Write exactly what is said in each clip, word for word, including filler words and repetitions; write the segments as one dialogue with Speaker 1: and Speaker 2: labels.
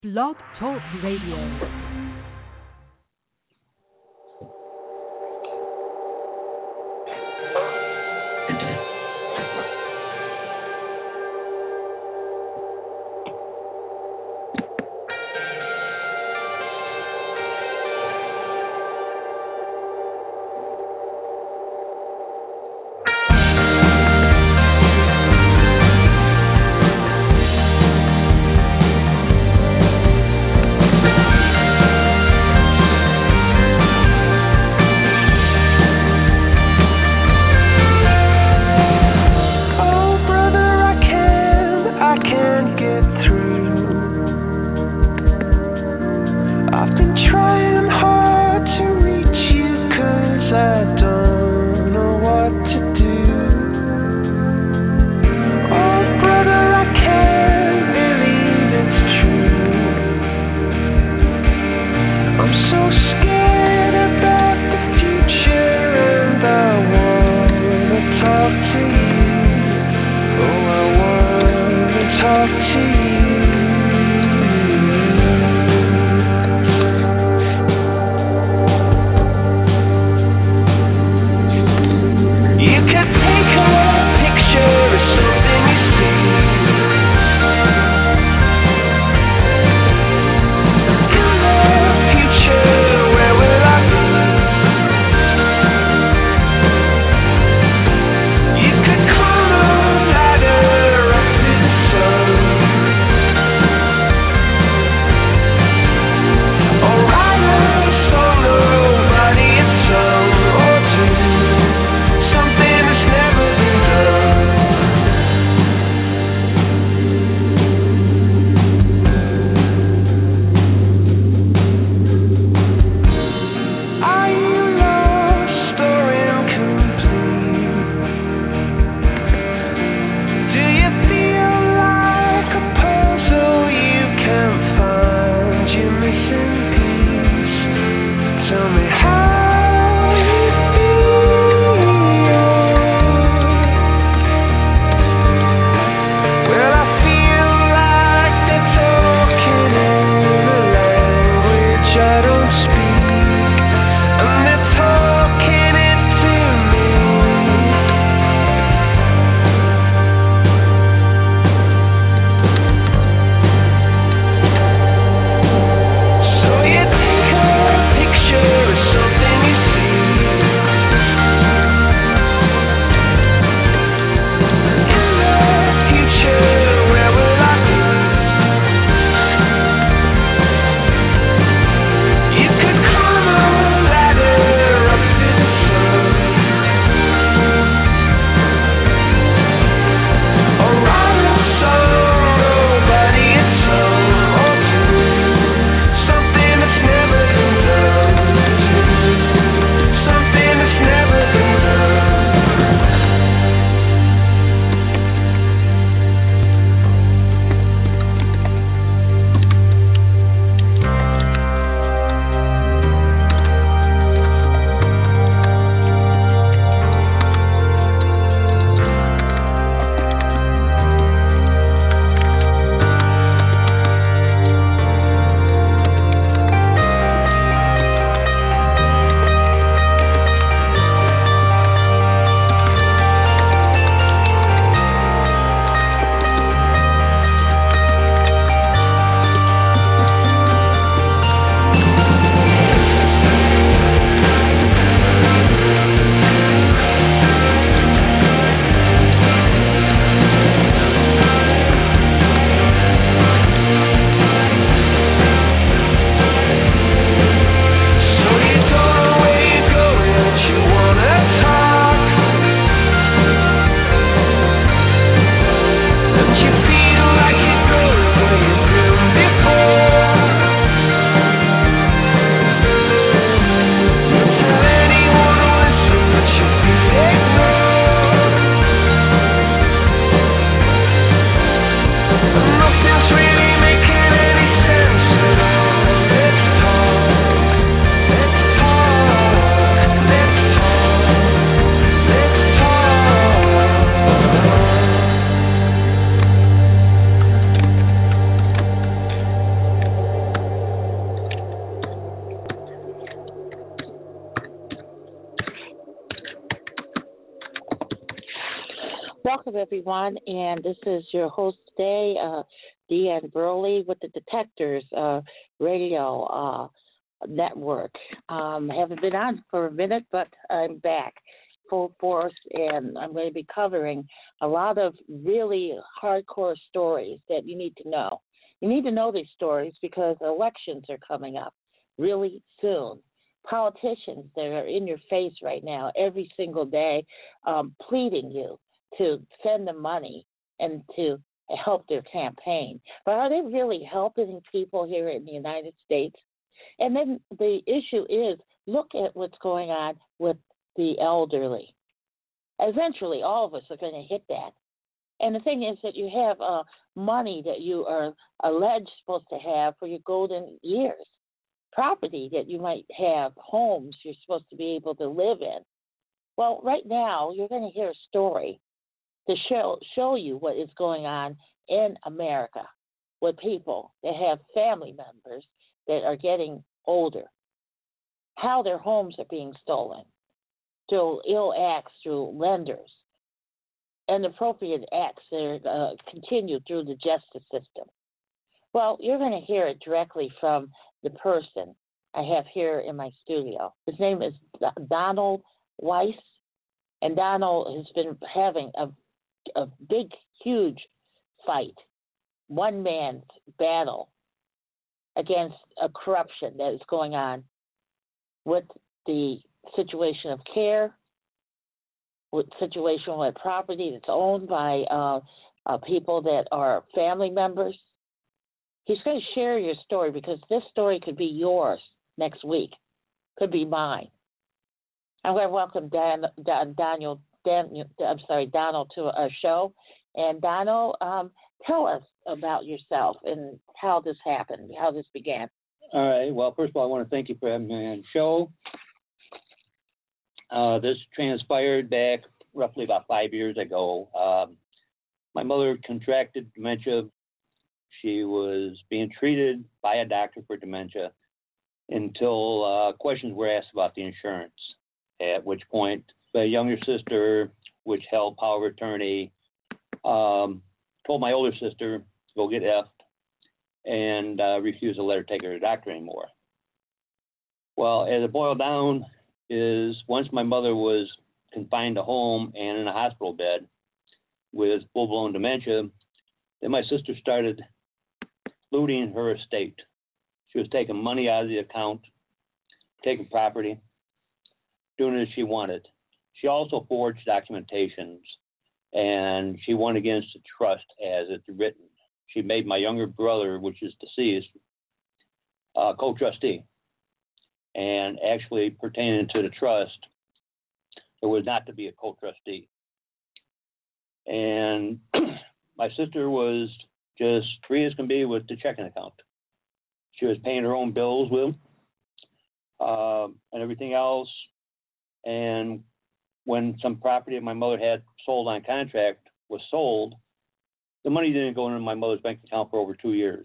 Speaker 1: Blog Talk Radio. welcome everyone. And this is your host today, uh, Deanne Burley with the Detectors uh, Radio uh, Network. Um, haven't been on for a minute, but I'm back full force, and I'm going to be covering a lot of really hardcore stories that you need to know. You need to know these stories because elections are coming up really soon. Politicians that are in your face right now every single day um, pleading you to send them money and to help their campaign. But are they really helping people here in the United States? And then the issue is, look at what's going on with the elderly. Eventually, all of us are going to hit that. And the thing is that you have uh, money that you are alleged supposed to have for your golden years, property that you might have, homes you're supposed to be able to live in. Well, right now, you're going to hear a story to show, show you what is going on in America with people that have family members that are getting older, how their homes are being stolen through ill acts, through lenders, inappropriate acts that are uh, continued through the justice system. Well, you're going to hear it directly from the person I have here in my studio. His name is Donald Weiss, and Donald has been having a, a big, huge fight, one man's battle against a corruption that is going on with the situation of care, with situation with property that's owned by uh, uh, people that are family members. He's going to share your story because this story could be yours next week, could be mine. I'm going to welcome Dan, Dan, Daniel, Dan, I'm sorry, Donald to our show. And Donald, um, tell us about yourself and how this happened, how this began.
Speaker 2: All right. Well, first of all, I want to thank you for having me on the show. Uh, this transpired back roughly about five years ago. Um, my mother contracted dementia. She was being treated by a doctor for dementia until uh, questions were asked about the insurance, at which point the younger sister, which held power of attorney, um, told my older sister to go get F and uh, refused to let her take her to the doctor anymore. Well, as it boiled down, is once my mother was confined to home and in a hospital bed with full-blown dementia, then my sister started looting her estate. She was taking money out of the account, taking property, doing it as she wanted. She also forged documentations, and she went against the trust as it's written. She made my younger brother, which is deceased, uh, co-trustee. And actually, pertaining to the trust, there was not to be a co-trustee. And my sister was just free as can be with the checking account. She was paying her own bills with uh, and everything else. And when some property my mother had sold on contract was sold, the money didn't go into my mother's bank account for over two years.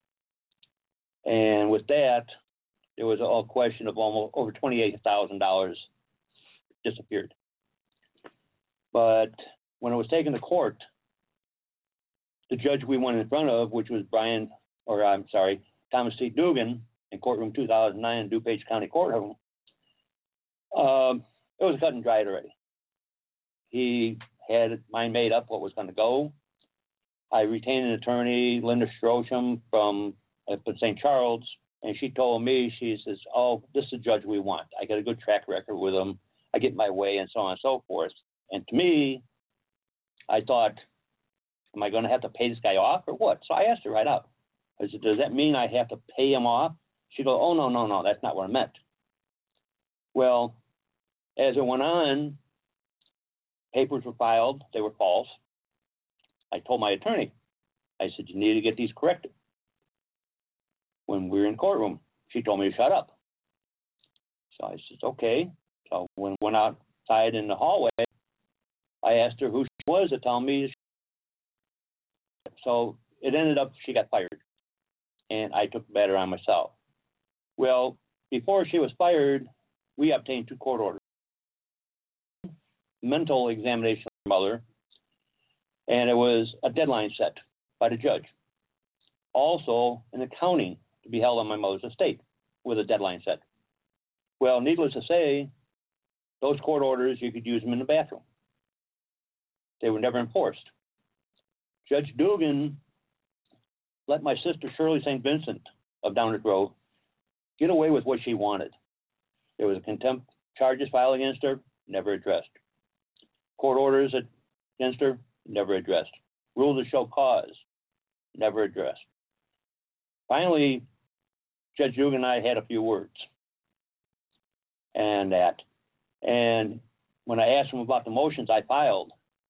Speaker 2: And with that, there was a question of almost over twenty-eight thousand dollars disappeared. But when it was taken to court, the judge we went in front of, which was Brian, or I'm sorry, Thomas T. Dugan in courtroom two thousand nine in DuPage County Courtroom, um, it was cut and dried already. He had his mind made up what was going to go. I retained an attorney, Linda Strosham from uh, Saint Charles, and she told me, she says, oh, this is the judge we want. I got a good track record with him. I get my way and so on and so forth. And to me, I thought, am I going to have to pay this guy off or what? So I asked her right out. I said, does that mean I have to pay him off? She goes, oh, no, no, no, that's not what I meant. Well, as it went on, papers were filed. They were false. I told my attorney, I said, you need to get these corrected. When we were in courtroom, she told me to shut up. So I said, okay. So when we went outside in the hallway, I asked her who she was to tell me. So it ended up she got fired, and I took the matter on myself. Well, before she was fired, we obtained two court orders. Mental examination of her mother, And it was a deadline set by the judge. Also, an accounting to be held on my mother's estate with a deadline set. Well, needless to say, those court orders, you could use them in the bathroom. They were never enforced. Judge Dugan let my sister Shirley Saint Vincent of Downers Grove get away with what she wanted. There was a contempt charges filed against her, never addressed. Court orders against her, never addressed. Rule to show cause, never addressed. Finally, Judge Dugan and I had a few words. And that. And when I asked him about the motions I filed,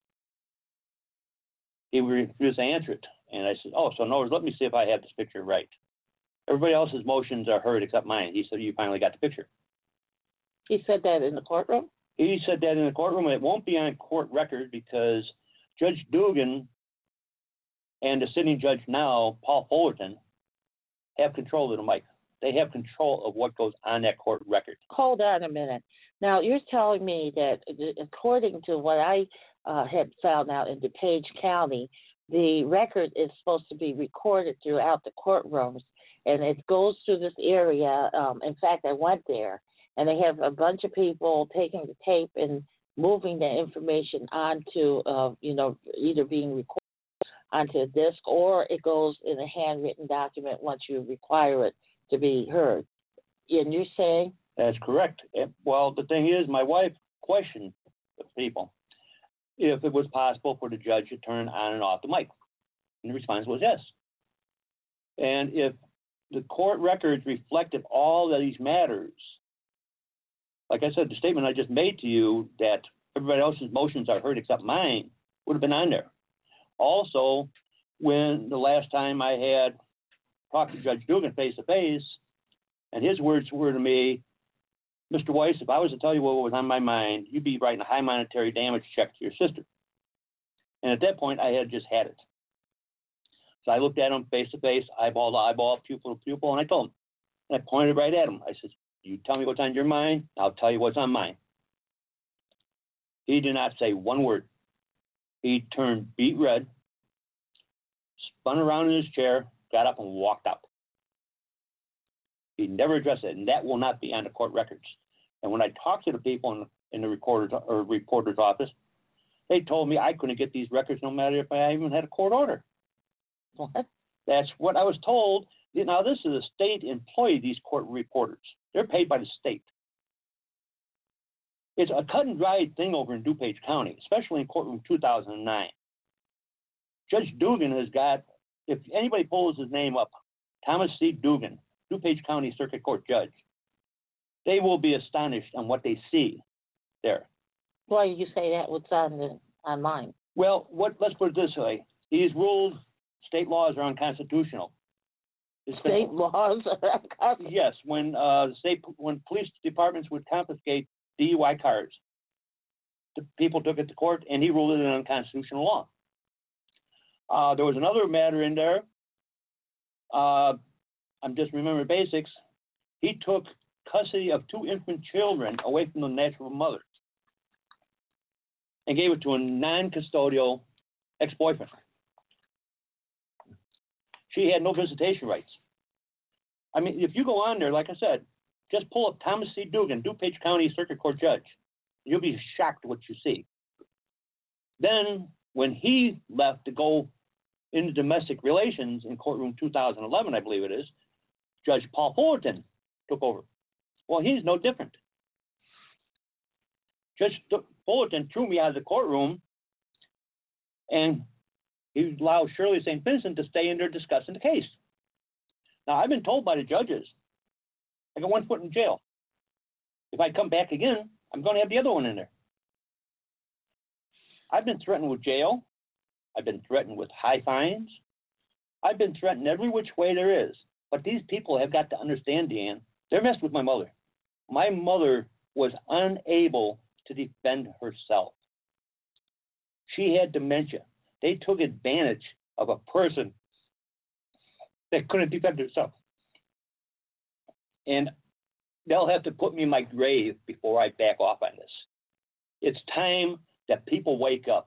Speaker 2: he refused to answer it. And I said, oh, so in other words, let me see if I have this picture right. Everybody else's motions are heard except mine. He said, you finally got the picture.
Speaker 1: He said that in the courtroom?
Speaker 2: He said that in the courtroom, and it won't be on court record because Judge Dugan and the sitting judge now, Paul Fullerton, have control of the mic. They have control of what goes on that court record.
Speaker 1: Hold on a minute. Now, you're telling me that according to what I uh, had found out in DuPage County, the record is supposed to be recorded throughout the courtrooms, and it goes through this area. Um, in fact, I went there, and they have a bunch of people taking the tape and moving the information onto, uh, you know, either being recorded onto a disc or it goes in a handwritten document once you require it to be heard. And you're saying?
Speaker 2: That's correct. Well, the thing is, my wife questioned the people if it was possible for the judge to turn on and off the mic. And the response was yes. And if the court records reflected all of these matters, like I said, the statement I just made to you that everybody else's motions are heard except mine would have been on there. Also, when the last time I had talked to Judge Dugan face to face, and his words were to me, Mister Weiss, if I was to tell you what was on my mind, you'd be writing a high monetary damage check to your sister. And at that point, I had just had it. So I looked at him face to face, eyeball to eyeball, pupil to pupil, and I told him. And I pointed right at him. I said, you tell me what's on your mind, I'll tell you what's on mine. He did not say one word. He turned beet red, spun around in his chair, got up and walked out. He never addressed it, and that will not be on the court records. And when I talked to the people in the, in the recorder's, or reporter's office, they told me I couldn't get these records no matter if I even had a court order. What? That's what I was told. Now, this is a state employee, these court reporters. They're paid by the state. It's a cut and dried thing over in DuPage County, especially in courtroom two thousand nine. Judge Dugan has got, if anybody pulls his name up, Thomas C. Dugan, DuPage County Circuit Court Judge, they will be astonished on what they see there.
Speaker 1: Why do you say that? What's on the on mine?
Speaker 2: Well, what? Let's put it this way: these rules, state laws are unconstitutional.
Speaker 1: It's state been, laws are unconstitutional.
Speaker 2: Yes, when uh, state when police departments would confiscate D U I cars, the people took it to court, and he ruled it an unconstitutional law. Uh, there was another matter in there. Uh, I'm just remembering basics. He took custody of two infant children away from the natural mothers and gave it to a non-custodial ex-boyfriend. She had no visitation rights. I mean, if you go on there, like I said, just pull up Thomas C. Dugan, DuPage County Circuit Court Judge. You'll be shocked what you see. Then, when he left to go into domestic relations in courtroom two thousand eleven, I believe it is, Judge Paul Fullerton took over. Well, he's no different. Judge Fullerton threw me out of the courtroom, and he allowed Shirley Saint Vincent to stay in there discussing the case. Now, I've been told by the judges, I got one foot in jail. If I come back again, I'm going to have the other one in there. I've been threatened with jail. I've been threatened with high fines. I've been threatened every which way there is. But these people have got to understand, Deanne, they're messed with my mother. My mother was unable to defend herself. She had dementia. They took advantage of a person that couldn't defend herself. And they'll have to put me in my grave before I back off on this. It's time that people wake up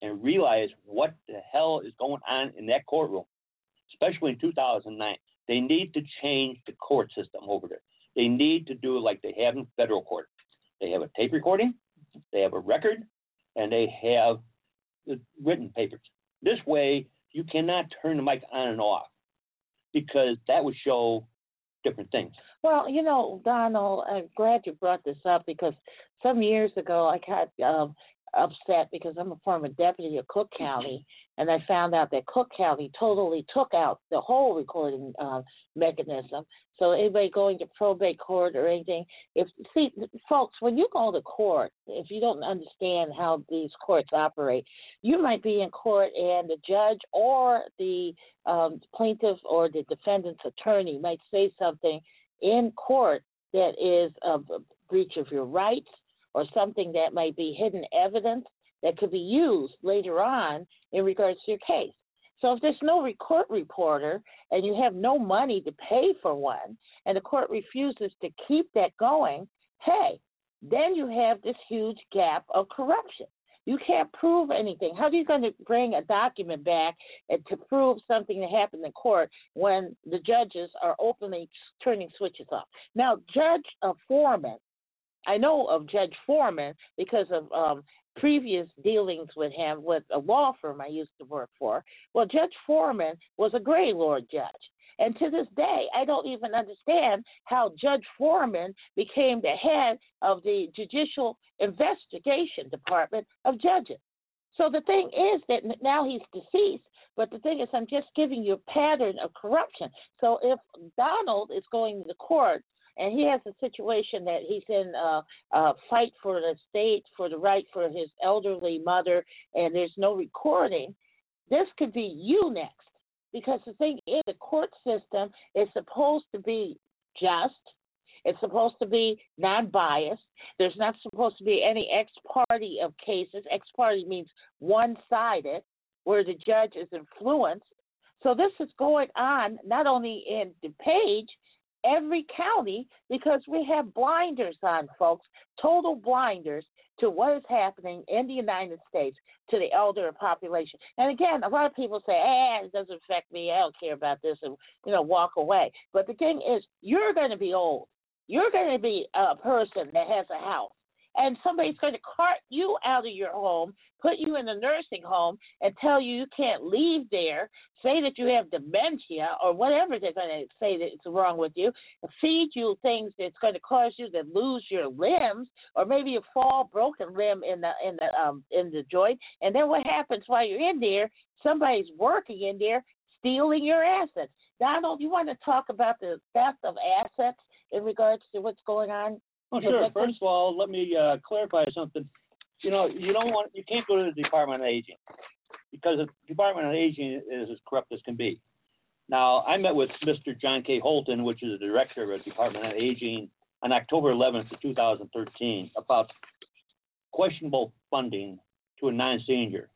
Speaker 2: and realize what the hell is going on in that courtroom, especially in two thousand nine. They need to change the court system over there. They need to do like they have in federal court. They have a tape recording, they have a record, and they have the written papers. This way, you cannot turn the mic on and off because that would show different things.
Speaker 1: Well, you know, Donald, I'm glad you brought this up because some years ago I got um, upset because I'm a former deputy of Cook County, and I found out that Cook County totally took out the whole recording uh, mechanism. So anybody going to probate court or anything, if see, folks, when you go to court, if you don't understand how these courts operate, you might be in court and the judge or the um, plaintiff or the defendant's attorney might say something in court that is a breach of your rights or something that might be hidden evidence that could be used later on in regards to your case. So if there's no court reporter and you have no money to pay for one and the court refuses to keep that going, hey, then you have this huge gap of corruption. You can't prove anything. How are you going to bring a document back and to prove something that happened in court when the judges are openly turning switches off? Now, Judge uh, Foreman, I know of Judge Foreman because of um, previous dealings with him with a law firm I used to work for. Well, Judge Foreman was a Gray Lord judge. And to this day, I don't even understand how Judge Foreman became the head of the Judicial Investigation Department of Judges. So the thing is that now he's deceased, but the thing is I'm just giving you a pattern of corruption. So if Donald is going to the court and he has a situation that he's in a, a fight for the state, for the right for his elderly mother, and there's no recording, this could be you next. Because the thing is, the court system is supposed to be just. It's supposed to be non-biased. There's not supposed to be any ex parte of cases. Ex parte means one-sided, where the judge is influenced. So this is going on not only in DuPage, every county, because we have blinders on, folks, total blinders to what is happening in the United States to the elder population. And again, a lot of people say, eh, it doesn't affect me, I don't care about this, and, you know, walk away. But the thing is, you're going to be old. You're going to be a person that has a house. And somebody's going to cart you out of your home, put you in a nursing home, and tell you you can't leave there, say that you have dementia or whatever they're going to say that's wrong with you, feed you things that's going to cause you to lose your limbs, or maybe a fall, broken limb in the in the um in the joint. And then what happens while you're in there? Somebody's working in there, stealing your assets. Donald, you want to talk about the theft of assets in regards to what's going on?
Speaker 2: Oh, sure. First of all, let me uh, clarify something. You know, you don't want, you can't go to the Department of Aging because the Department of Aging is as corrupt as can be. Now, I met with Mister John K. Holton, which is the director of the Department of Aging, on October eleventh of two thousand thirteen about questionable funding to a non-senior.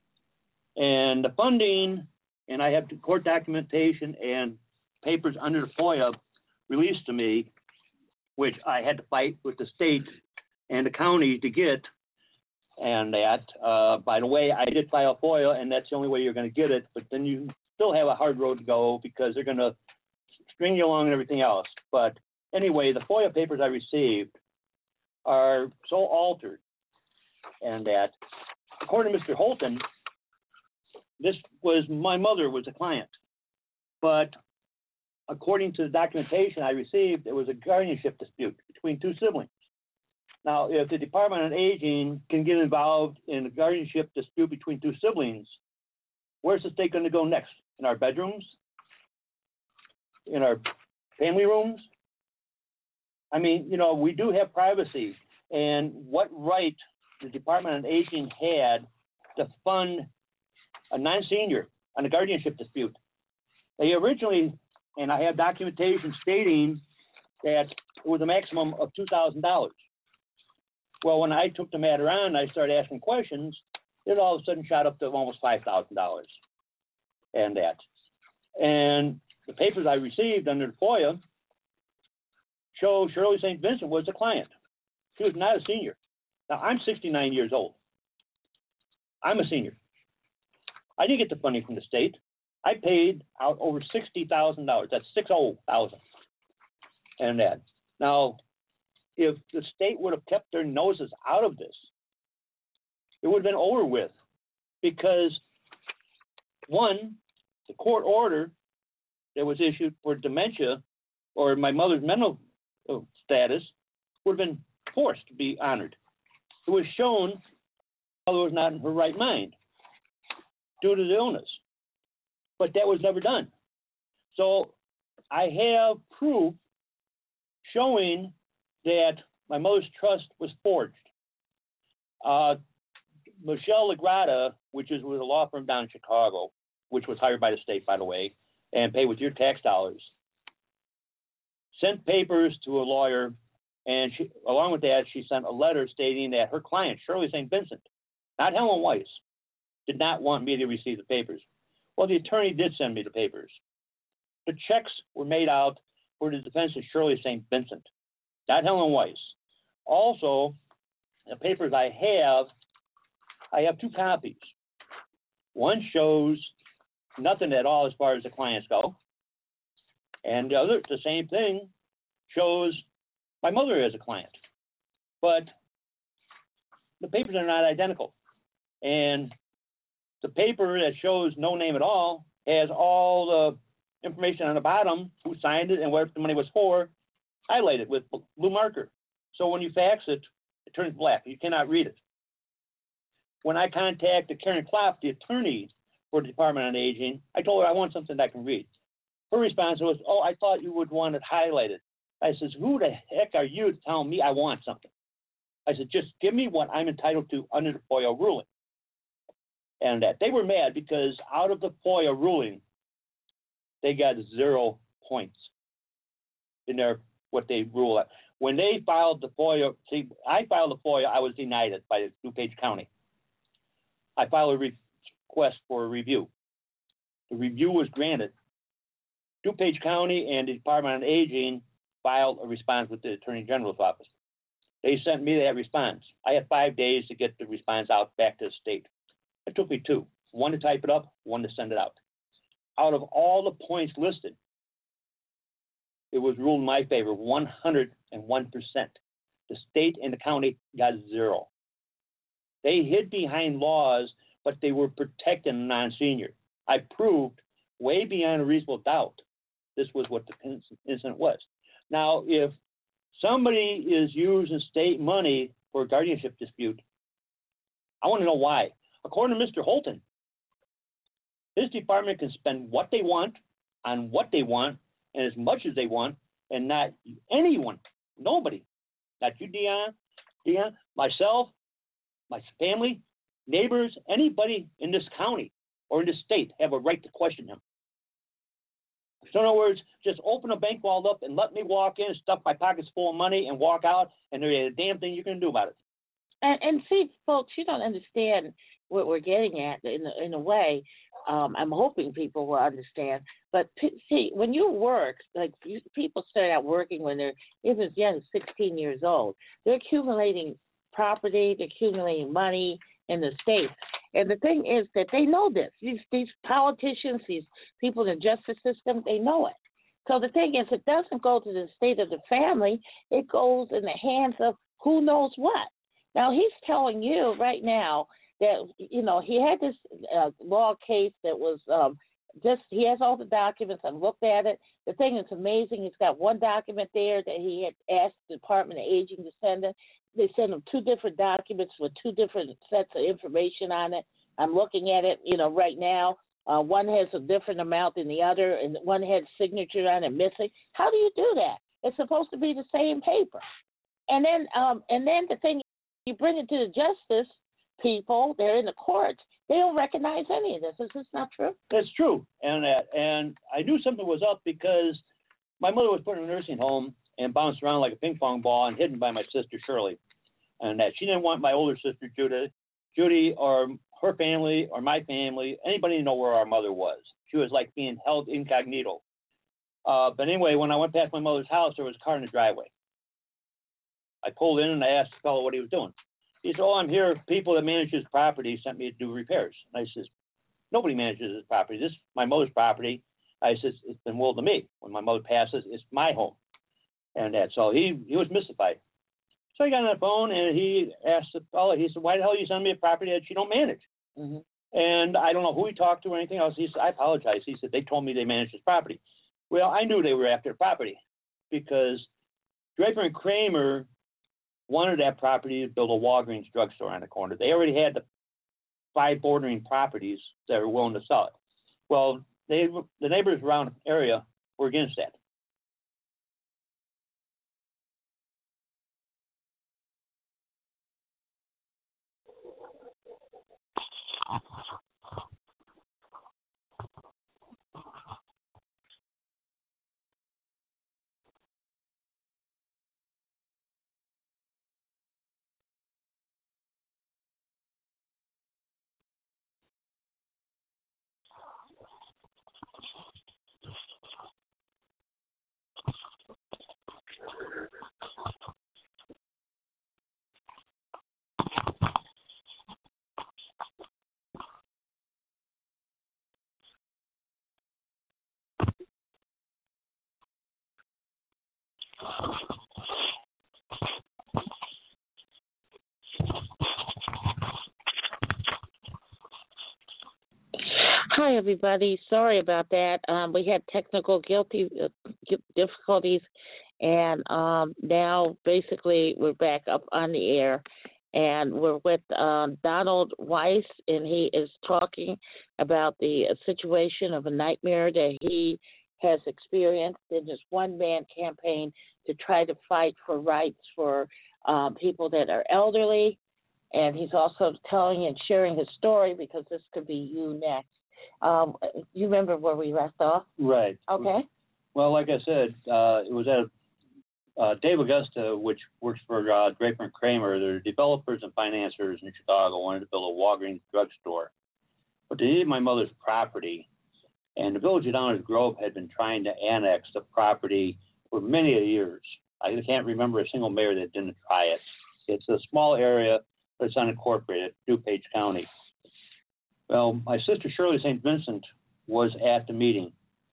Speaker 2: And the funding, and I have court documentation and papers under the FOIA released to me, which I had to fight with the state and the county to get. And that, uh, by the way, I did file FOIA, and that's the only way you're going to get it. But then you still have a hard road to go because they're going to string you along and everything else. But anyway, the FOIA papers I received are so altered, and that, according to Mister Holton, this was, my mother was a client. But according to the documentation I received, it was a guardianship dispute between two siblings. Now, if the Department of Aging can get involved in a guardianship dispute between two siblings, where's the state going to go next? In our bedrooms? In our family rooms? I mean, you know, we do have privacy. And what right the Department of Aging had to fund a non-senior on a guardianship dispute? They originally, and I have documentation stating that it was a maximum of two thousand dollars. Well, when I took the matter on, I started asking questions, it all of a sudden shot up to almost five thousand dollars. And that. And the papers I received under the FOIA show Shirley Saint Vincent was a client. She was not a senior. Now, I'm sixty-nine years old. I'm a senior. I didn't get the funding from the state. I paid out over sixty thousand dollars. That's six oh thousand. And that. Now, if the state would have kept their noses out of this, it would have been over with. Because, one, the court order that was issued for dementia or my mother's mental status would have been forced to be honored. It was shown my mother was not in her right mind due to the illness. But that was never done. So I have proof showing that my mother's trust was forged. Uh, Michelle Lagrada, which is with a law firm down in Chicago, which was hired by the state, by the way, and paid with your tax dollars, sent papers to a lawyer, and she, along with that, she sent a letter stating that her client, Shirley Saint Vincent, not Helen Weiss, did not want me to receive the papers. Well, the attorney did send me the papers. The checks were made out for the defense of Shirley Saint Vincent, not Helen Weiss. Also, the papers I have, I have two copies. One shows nothing at all as far as the clients go, and the other, the same thing, shows my mother as a client. But the papers are not identical. And the paper that shows no name at all has all the information on the bottom, who signed it and what the money was for, highlighted with blue marker. So when you fax it, it turns black. You cannot read it. When I contacted Karen Klopp, the attorney for the Department on Aging, I told her I want something that I can read. Her response was, oh, I thought you would want it highlighted. I said, who the heck are you telling me I want something? I said, just give me what I'm entitled to under the FOIA ruling. And that they were mad because out of the FOIA ruling, they got zero points in their what they rule. When they filed the FOIA, see, I filed the FOIA, I was denied it by DuPage County. I filed a request for a review. The review was granted. DuPage County and the Department on Aging filed a response with the Attorney General's office. They sent me that response. I had five days to get the response out back to the state. It took me two, one to type it up, one to send it out. Out of all the points listed, it was ruled in my favor, one hundred one percent. The state and the county got zero. They hid behind laws, but they were protecting a non-senior. I proved way beyond a reasonable doubt this was what the incident was. Now, if somebody is using state money for a guardianship dispute, I want to know why. According to Mister Holton, his department can spend what they want on what they want and as much as they want, and not anyone, nobody, not you, Dion, Dion, myself, my family, neighbors, anybody in this county or in this state have a right to question him. So in other words, just open a bank vault up and let me walk in, stuff my pockets full of money and walk out, and there ain't a damn thing you can do about it.
Speaker 1: And, and see, folks, you don't understand what we're getting at in a, in a way. Um, I'm hoping people will understand. But p- see, when you work, like you, people start out working when they're even as young as sixteen years old. They're accumulating property, they're accumulating money in the state. And the thing is that they know this. These these politicians, these people in the justice system, they know it. So the thing is, it doesn't go to the estate of the family. It goes in the hands of who knows what. Now, he's telling you right now that, you know, he had this uh, law case that was um, just, he has all the documents. I looked at it. The thing is amazing. He's got one document there that he had asked the Department of Aging to send him. They sent him two different documents with two different sets of information on it. I'm looking at it, you know, right now. Uh, one has a different amount than the other, and one had signature on it missing. How do you do that? It's supposed to be the same paper. And then, um, and then the thing, you bring it to the justice people, they're in the courts, they don't recognize any of this. Is this not true?
Speaker 2: That's true. And uh, and I knew something was up because my mother was put in a nursing home and bounced around like a ping pong ball and hidden by my sister Shirley. And that she didn't want my older sister Judy, Judy or her family or my family, anybody to know where our mother was. She was like being held incognito. Uh, but anyway, when I went past my mother's house, there was a car in the driveway. I pulled in and I asked the fellow what he was doing. He said, oh, I'm here. People that manage his property sent me to do repairs. And I says, nobody manages this property. This is my mother's property. I said, it's been willed to me. When my mother passes, it's my home. And that, so he, he was mystified. So he got on the phone and he asked the fellow, he said, why the hell are you sending me a property that you don't manage? Mm-hmm. And I don't know who he talked to or anything else. He said, I apologize. He said, they told me they managed this property. Well, I knew they were after the property because Draper and Kramer wanted that property to build a Walgreens drugstore on the corner. They already had the five bordering properties that were willing to sell it. Well, they, the neighbors around the area were against that.
Speaker 1: Hi, everybody. Sorry about that. Um, we had technical guilty uh, difficulties, and um, now basically we're back up on the air, and we're with um, Donald Weiss, and he is talking about the uh, situation of a nightmare that he has experienced in his one-man campaign to try to fight for rights for um, people that are elderly, and he's also telling and sharing his story because this could be you next. Um, you remember where we left off?
Speaker 2: Right.
Speaker 1: Okay.
Speaker 2: Well, like I said, uh, it was at uh, Dave Augusta, which works for uh, Draper and Kramer. They're developers and financiers in Chicago, wanted to build a Walgreens drugstore. But they needed my mother's property, and the Village of Downers Grove had been trying to annex the property for many years. I can't remember a single mayor that didn't try it. It's a small area, but it's unincorporated, DuPage County. Well, my sister Shirley Saint Vincent was at the meeting,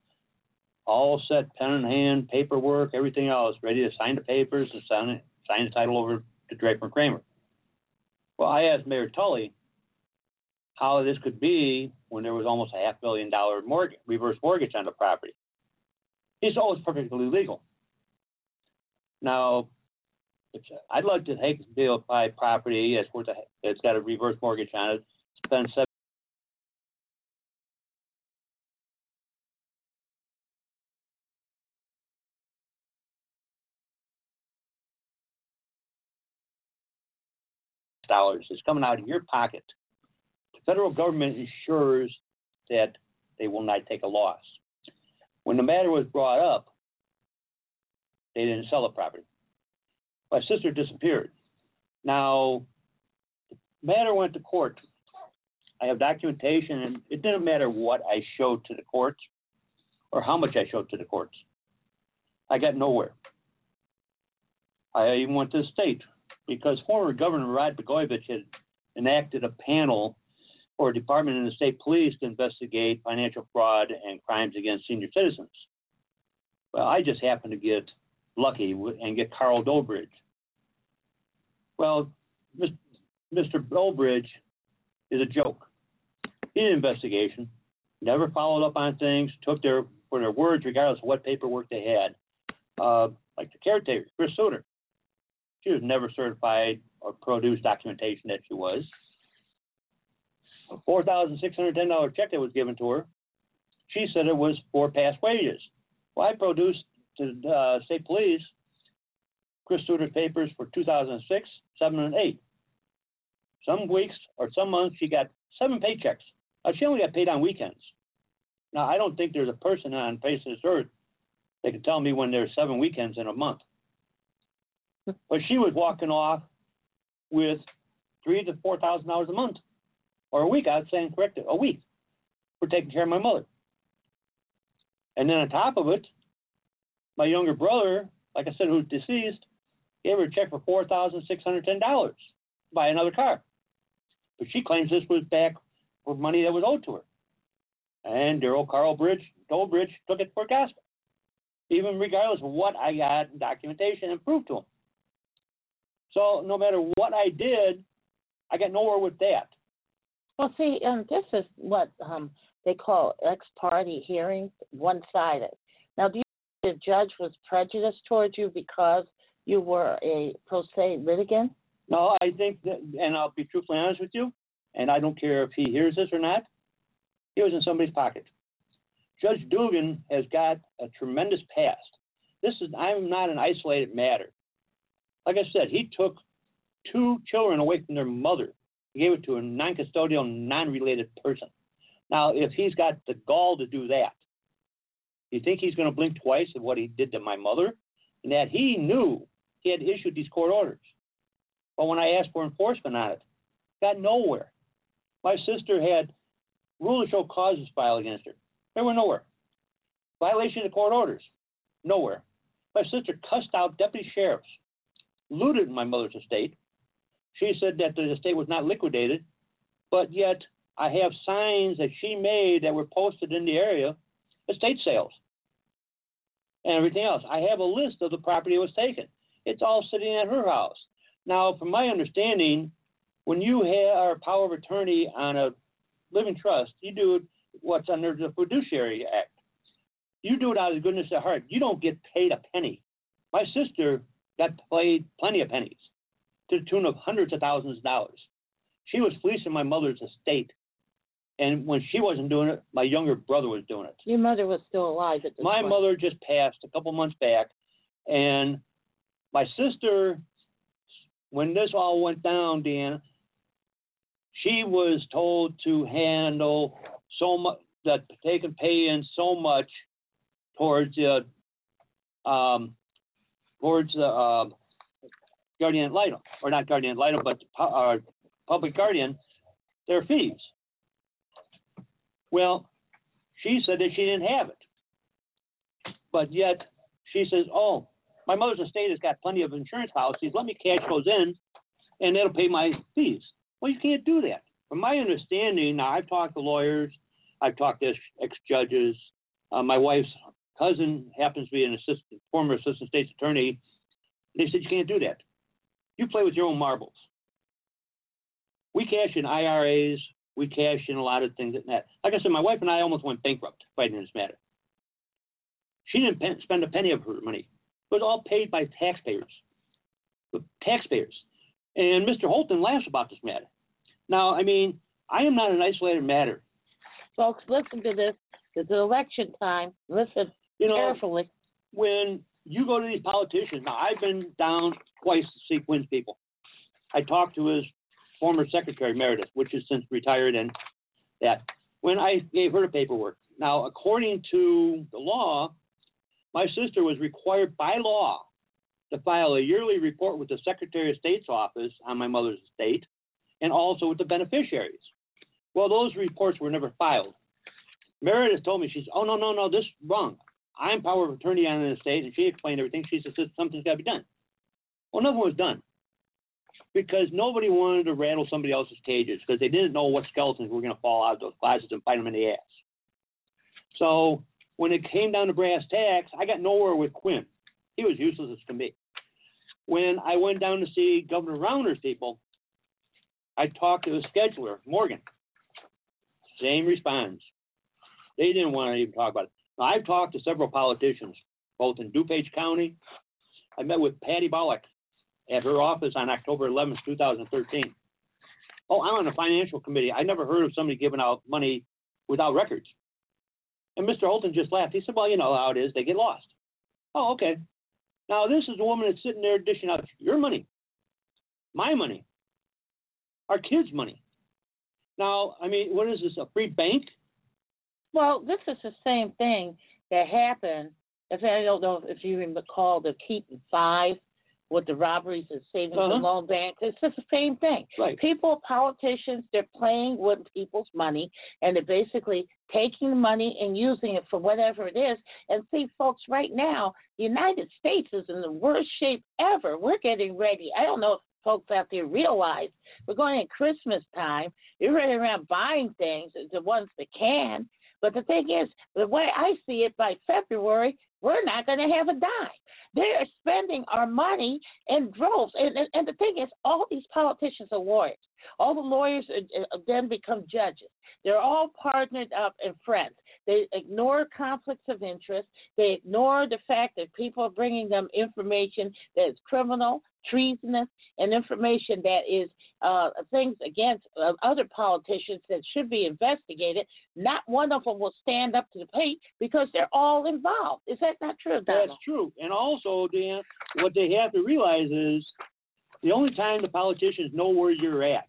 Speaker 2: all set, pen in hand, paperwork, everything else, ready to sign the papers and sign, it, sign the title over to Draper and Kramer. Well, I asked Mayor Tully how this could be when there was almost a half billion dollar mortgage, reverse mortgage on the property. He said, oh, it's perfectly legal. Now, it's, I'd like to take a deal by property that's worth a, that's got a reverse mortgage on it, spend seven dollars is coming out of your pocket. The federal government ensures that they will not take a loss. When the matter was brought up, they didn't sell the property. My sister disappeared. Now, the matter went to court. I have documentation, and it didn't matter what I showed to the courts or how much I showed to the courts. I got nowhere. I even went to the state because former Governor Rod Blagojevich had enacted a panel or a department in the state police to investigate financial fraud and crimes against senior citizens. Well, I just happened to get lucky and get Carl Dobridge. Well, Mister Dobridge is a joke. He did an investigation, never followed up on things, took their for their words regardless of what paperwork they had. Uh, like the caretaker, Chris Suter. She was never certified or produced documentation that she was. A four thousand six hundred ten dollars check that was given to her, she said it was for past wages. Well, I produced to the uh, state police Chris Suter's papers for two thousand six, seven, and eight. Some weeks or some months she got seven paychecks. Now, she only got paid on weekends. Now, I don't think there's a person on the face of this earth that can tell me when there's seven weekends in a month. But she was walking off with three to four thousand dollars a month, or a week. I was saying correct, a week for taking care of my mother. And then on top of it, my younger brother, like I said, who's deceased, gave her a check for four thousand six hundred ten dollars to buy another car. But she claims this was back for money that was owed to her. And Daryl Carl Bridge, Dolbridge took it for gospel, even regardless of what I got in documentation and proved to him. So no matter what I did, I got nowhere with that.
Speaker 1: Well, see, um, this is what um, they call ex parte hearings, one-sided. Now, do you think the judge was prejudiced towards you because you were a pro se litigant?
Speaker 2: No, I think that, and I'll be truthfully honest with you, and I don't care if he hears this or not, he was in somebody's pocket. Judge Dugan has got a tremendous past. This is, I'm not an isolated matter. Like I said, he took two children away from their mother. He gave it to a non-custodial, non-related person. Now, if he's got the gall to do that, do you think he's going to blink twice at what he did to my mother? And that he knew he had issued these court orders. But when I asked for enforcement on it, got nowhere. My sister had rule to show causes filed against her. They were nowhere. Violation of court orders, nowhere. My sister cussed out deputy sheriffs, looted my mother's estate. She said that the estate was not liquidated, but yet I have signs that she made that were posted in the area, estate sales, and everything else. I have a list of the property that was taken. It's all sitting at her house. Now, from my understanding, when you have power of attorney on a living trust, you do what's under the Fiduciary Act. You do it out of the goodness of heart. You don't get paid a penny. My sister got paid plenty of pennies to the tune of hundreds of thousands of dollars. She was fleecing my mother's estate. And when she wasn't doing it, my younger brother was doing it.
Speaker 1: Your mother was still alive at this
Speaker 2: My
Speaker 1: point.
Speaker 2: mother just passed a couple months back. And my sister, when this all went down, Deanna, she was told to handle so much, that they can pay in so much towards uh, um, towards the uh, guardian ad litem, or not guardian ad litem, but uh, public guardian, their fees. Well, she said that she didn't have it, but yet she says, "Oh, my mother's estate has got plenty of insurance policies. Let me cash those in, and it'll pay my fees." Well, you can't do that. From my understanding, now I've talked to lawyers, I've talked to ex-judges. Uh, my wife's cousin happens to be an assistant, former assistant state's attorney. They said you can't do that. You play with your own marbles. We cash in I R As. We cash in a lot of things like that. Like I said, my wife and I almost went bankrupt fighting this matter. She didn't pen- spend a penny of her money. It was all paid by taxpayers. The taxpayers. And Mister Holton laughs about this matter. Now, I mean, I am not an isolated matter.
Speaker 1: Folks, listen to this. It's election time. Listen
Speaker 2: you know,
Speaker 1: carefully.
Speaker 2: When you go to these politicians, now I've been down twice to see Quinn's people. I talked to his former secretary, Meredith, which is since retired, and that. When I gave her the paperwork. Now, according to the law, my sister was required by law to file a yearly report with the Secretary of State's office on my mother's estate, and also with the beneficiaries. Well, those reports were never filed. Meredith told me, she said, oh, no, no, no, this is wrong. I'm power of attorney on an estate, and she explained everything. She said, something's got to be done. Well, nothing was done because nobody wanted to rattle somebody else's cages because they didn't know what skeletons were going to fall out of those closets and bite them in the ass. So when it came down to brass tacks, I got nowhere with Quinn. He was useless as can be. When I went down to see Governor Rauner's people, I talked to the scheduler, Morgan. Same response. They didn't want to even talk about it. Now, I've talked to several politicians, both in DuPage County. I met with Patty Bollock at her office on October eleventh, two thousand thirteen. Oh, I'm on the financial committee. I never heard of somebody giving out money without records. And Mister Holton just laughed. He said, well, you know how it is. They get lost. Oh, okay. Now, this is a woman that's sitting there dishing out your money, my money, our kids' money. Now, I mean, what is this, a free bank?
Speaker 1: Well, this is the same thing that happened. If I don't know if you recall the Keaton Five with the robberies and savings
Speaker 2: uh-huh.
Speaker 1: and loan banks. It's just the same thing.
Speaker 2: Right.
Speaker 1: People, politicians, they're playing with people's money, and they're basically taking the money and using it for whatever it is. And see, folks, right now, the United States is in the worst shape ever. We're getting ready. I don't know if folks out there realize we're going in Christmas time. You're running around buying things, the ones that can. But the thing is, the way I see it, by February, we're not going to have a dime. They're spending our money in droves. And, and, and the thing is, all these politicians are lawyers. All the lawyers are, then become judges. They're all partnered up and friends. They ignore conflicts of interest. They ignore the fact that people are bringing them information that is criminal, treasonous, and information that is uh, things against uh, other politicians that should be investigated. Not one of them will stand up to the plate because they're all involved. Is that not true, Donald?
Speaker 3: That's true. And also, Dan, what they have to realize is the only time the politicians know where you're at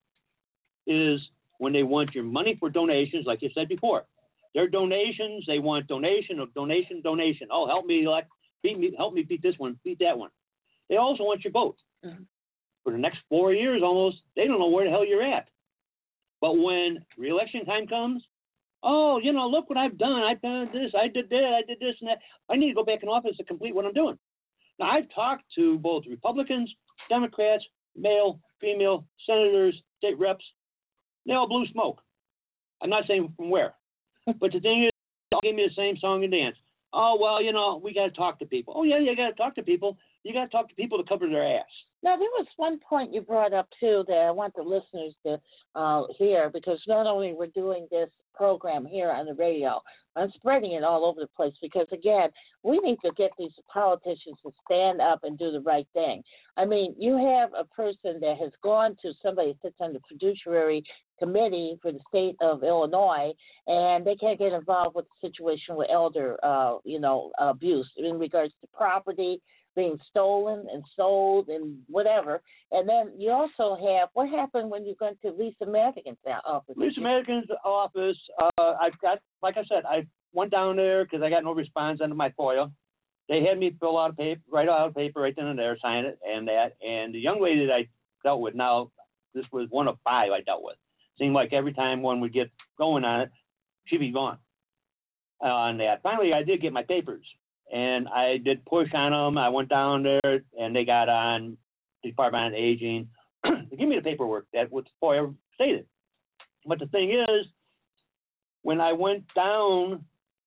Speaker 3: is when they want your money for donations, like you said before. Their donations, they want donation of donation, donation. Oh, help me elect, beat me, help me beat this one, beat that one. They also want your vote. Mm-hmm. For the next four years almost, they don't know where the hell you're at. But when re-election time comes, oh, you know, look what I've done. I've done this, I did that, I did this and that. I need to go back in office to complete what I'm doing. Now, I've talked to both Republicans, Democrats, male, female, senators, state reps. They all blew smoke. I'm not saying from where. But the thing is, they all gave me the same song and dance. Oh, well, you know, we got to talk to people. Oh, yeah, you got to talk to people. You got to talk to people to cover their ass.
Speaker 1: Now, there was one point you brought up, too, that I want the listeners to uh, hear, because not only we're doing this program here on the radio, I'm spreading it all over the place because, again, we need to get these politicians to stand up and do the right thing. I mean, you have a person that has gone to somebody that sits on the fiduciary committee for the state of Illinois, and they can't get involved with the situation with elder, uh, you know, abuse in regards to property being stolen and sold and whatever. And then you also have, what happened when you went to Lisa Madigan's office?
Speaker 3: Lisa Madigan's office, uh, I've got, like I said, I went down there because I got no response under my FOIA. They had me fill out a paper, write out a paper right then and there, sign it and that. And the young lady that I dealt with now, this was one of five I dealt with. Seemed like every time one would get going on it, she'd be gone uh, on that. Finally, I did get my papers. And I did push on them. I went down there, and they got on the Department of Aging. They give me the paperwork that what the FOIA stated. But the thing is, when I went down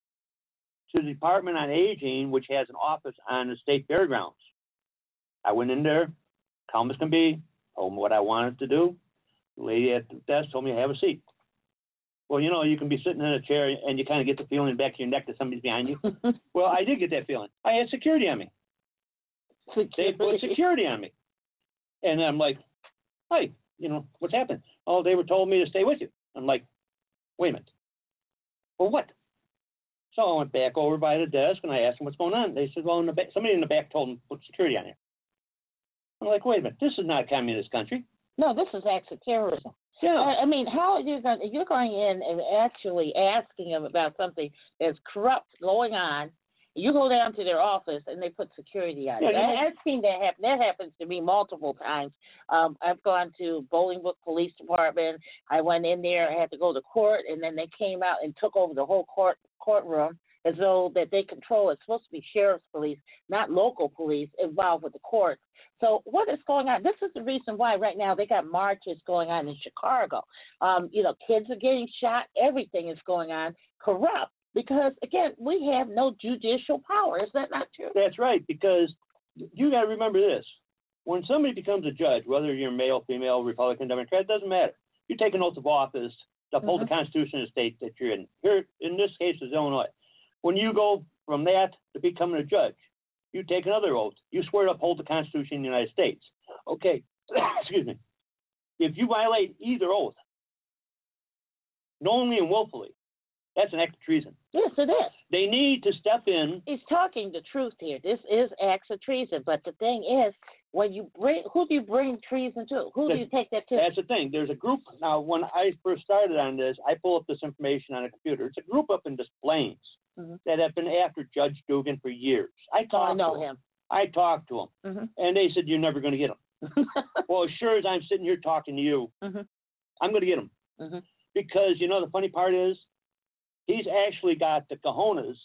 Speaker 3: to the Department on Aging, which has an office on the state fairgrounds, I went in there, calm as can be, told them what I wanted to do. The lady at the desk told me to have a seat. Well, you know, you can be sitting in a chair and you kind of get the feeling back of your neck that somebody's behind you. Well, I did get that feeling. I had security on me. They put security on me. And I'm like, hey, you know, what's happened? Oh, they were told me to stay with you. I'm like, wait a minute. For what? So I went back over by the desk and I asked them what's going on. They said, well, in the back, somebody in the back told them to put security on you. I'm like, wait a minute. This is not a communist country.
Speaker 1: No, this is acts of terrorism.
Speaker 3: Yeah.
Speaker 1: I mean, how are you going? You're going in and actually asking them about something that's corrupt going on. You go down to their office and they put security on it. Yeah, yeah. I've seen that happen. That happens to me multiple times. Um, I've gone to Bolingbrook Police Department. I went in there. I had to go to court, and then they came out and took over the whole court courtroom as though that they control. It's supposed to be sheriff's police, not local police, involved with the courts. So what is going on? This is the reason why right now they got marches going on in Chicago. Um, you know, kids are getting shot. Everything is going on corrupt because, again, we have no judicial power. Is that not true?
Speaker 3: That's right, because you got to remember this. When somebody becomes a judge, whether you're male, female, Republican, Democrat, it doesn't matter. You take an oath of office to uphold mm-hmm. the Constitution of the state that you're in. Here, in this case, is Illinois. When you go from that to becoming a judge, you take another oath. You swear to uphold the Constitution of the United States. Okay, excuse me. If you violate either oath, knowingly and willfully, that's an act of treason.
Speaker 1: Yes, it is.
Speaker 3: They need to step in.
Speaker 1: He's talking the truth here. This is acts of treason. But the thing is, when you bring, who do you bring treason to? Who do you take that to?
Speaker 3: That's the thing. There's a group. Now, when I first started on this, I pull up this information on a computer. It's a group up in Des Plaines. Mm-hmm. That have been after Judge Dugan for years. I talked
Speaker 1: oh, I know
Speaker 3: to
Speaker 1: him.
Speaker 3: I talked to him,
Speaker 1: mm-hmm.
Speaker 3: and they said, you're never going to get him. Well, as sure as I'm sitting here talking to you, mm-hmm. I'm going to get him. Mm-hmm. Because, you know, the funny part is, he's actually got the cojones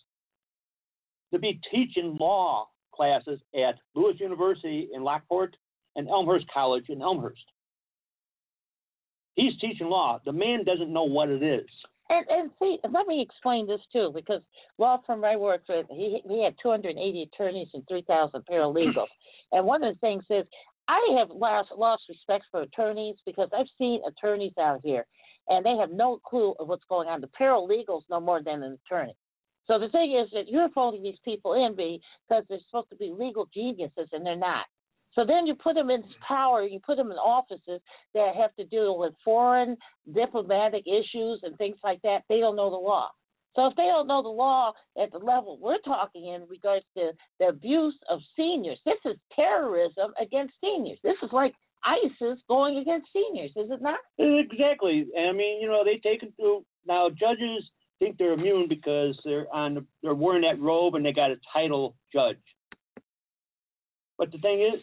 Speaker 3: to be teaching law classes at Lewis University in Lockport and Elmhurst College in Elmhurst. He's teaching law. The man doesn't know what it is.
Speaker 1: And and see, let me explain this too, because law firm I worked with, he he had two hundred eighty attorneys and three thousand paralegals. And one of the things is, I have lost lost respect for attorneys because I've seen attorneys out here, and they have no clue of what's going on. The paralegals know more than an attorney. So the thing is that you're phoning these people in because they're supposed to be legal geniuses, and they're not. So then you put them in power, you put them in offices that have to deal with foreign diplomatic issues and things like that. They don't know the law. So if they don't know the law at the level we're talking in regards to the abuse of seniors, this is terrorism against seniors. This is like ISIS going against seniors, is it not?
Speaker 3: Exactly. I mean, you know, they take them through. Now, judges think they're immune because they're on, they're wearing that robe and they got a title judge. But the thing is,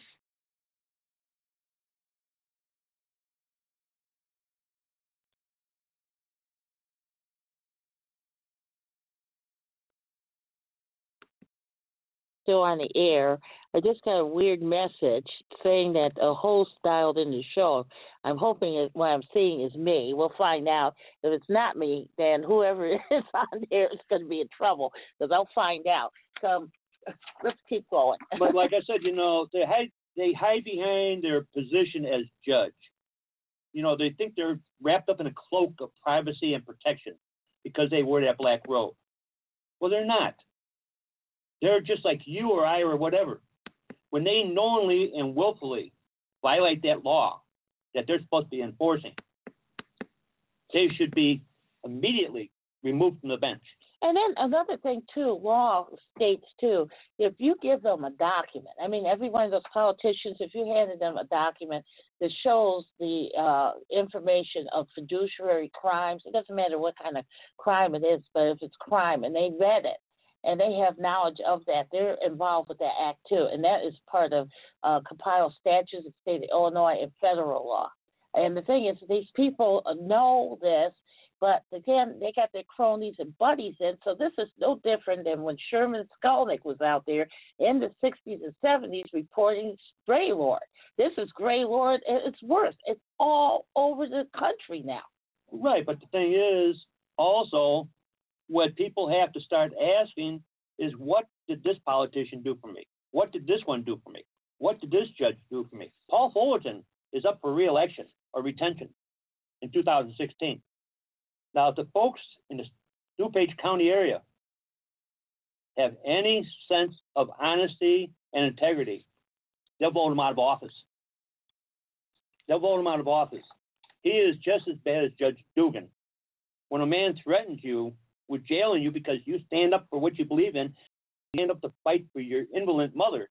Speaker 1: still on the air. I just got a weird message saying that a host dialed in the show. I'm hoping it, what I'm seeing is me. We'll find out. If it's not me, then whoever is on there is going to be in trouble because I'll find out. So let's keep going.
Speaker 3: But like I said, you know, they hide, they hide behind their position as judge. You know, they think they're wrapped up in a cloak of privacy and protection because they wear that black robe. Well, they're not. They're just like you or I or whatever. When they knowingly and willfully violate that law that they're supposed to be enforcing, they should be immediately removed from the bench.
Speaker 1: And then another thing, too, law states, too, if you give them a document, I mean, every one of those politicians, if you handed them a document that shows the uh, information of fiduciary crimes, it doesn't matter what kind of crime it is, but if it's crime and they read it, and they have knowledge of that, they're involved with that act too, and that is part of uh, compiled statutes of the state of Illinois and federal law. And the thing is, these people know this, but again, they got their cronies and buddies in, so this is no different than when Sherman Skolnick was out there in the sixties and seventies reporting Gray Lord. This is Gray Lord, and it's worse. It's all over the country now.
Speaker 3: Right, but the thing is, also, what people have to start asking is, what did this politician do for me? What did this one do for me? What did this judge do for me? Paul Fullerton is up for re-election or retention in two thousand sixteen. Now, if the folks in the DuPage County area have any sense of honesty and integrity, they'll vote him out of office. They'll vote him out of office. He is just as bad as Judge Dugan. When a man threatens you with jailing you because you stand up for what you believe in, stand up to fight for your invalid mother,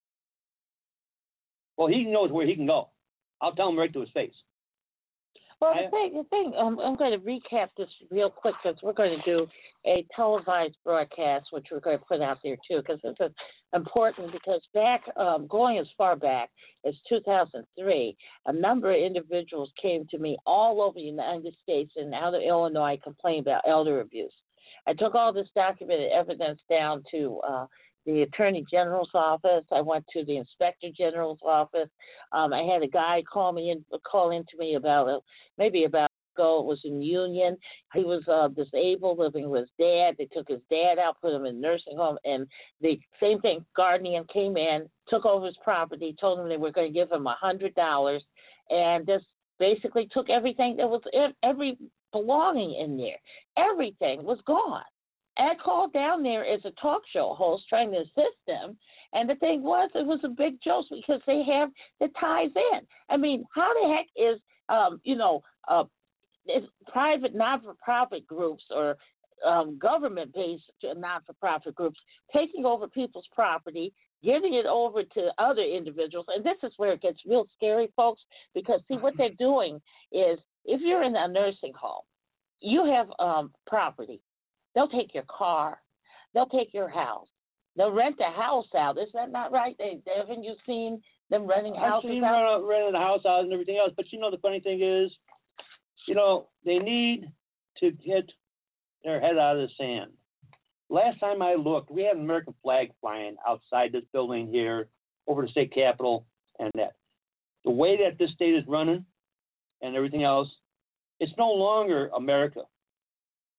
Speaker 3: well, he knows where he can go. I'll tell him right to his face.
Speaker 1: Well, the thing, the thing um, I'm going to recap this real quick because we're going to do a televised broadcast, which we're going to put out there too, because this is important. Because back, um, going as far back as two thousand three, a number of individuals came to me all over the United States and out of Illinois complaining about elder abuse. I took all this documented evidence down to uh, the Attorney General's office. I went to the Inspector General's office. Um, I had a guy call me in, call into me about uh, maybe about ago. It was in Union. He was uh, disabled, living with his dad. They took his dad out, put him in a nursing home, and the same thing. Guardian came in, took over his property, told him they were going to give him a hundred dollars, and just basically took everything that was every belonging in there. Everything was gone. I called down there as a talk show host trying to assist them, and the thing was, it was a big joke because they have the ties in. I mean, how the heck is, um, you know, uh, private non-for-profit groups or um, government-based non-for-profit groups taking over people's property, giving it over to other individuals, and this is where it gets real scary, folks, because, see, what they're doing is if you're in a nursing home, you have um, property. They'll take your car. They'll take your house. They'll rent the house out. Is that not right? They, haven't you seen them renting houses
Speaker 3: I've seen
Speaker 1: out?
Speaker 3: renting the house out and everything else. But, you know, the funny thing is, you know, they need to get their head out of the sand. Last time I looked, we had an American flag flying outside this building here over the state capitol, and that. The way that this state is running and everything else, it's no longer America.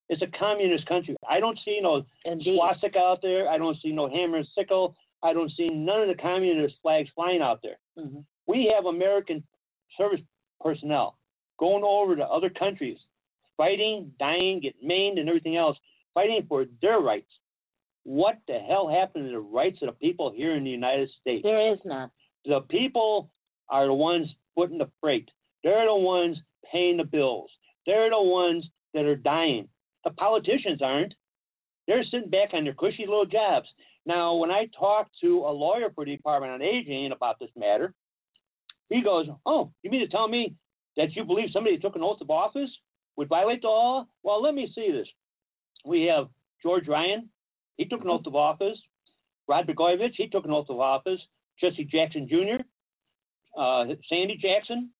Speaker 3: It's a communist country. I don't see no
Speaker 1: Indeed.
Speaker 3: swastika out there. I don't see no hammer and sickle. I don't see none of the communist flags flying out there.
Speaker 1: Mm-hmm.
Speaker 3: We have American service personnel going over to other countries, fighting, dying, getting maimed, and everything else, fighting for their rights. What the hell happened to the rights of the people here in the United States?
Speaker 1: There is none.
Speaker 3: The people are the ones footing the freight. They're the ones paying the bills. They're the ones that are dying. The politicians aren't. They're sitting back on their cushy little jobs. Now, when I talked to a lawyer for the Department on Aging about this matter, he goes, oh, you mean to tell me that you believe somebody who took an oath of office would violate the law? Well, let me see this. We have George Ryan. He took an oath of office. Rod Blagojevich, he took an oath of office. Jesse Jackson Junior, uh, Sandy Jackson,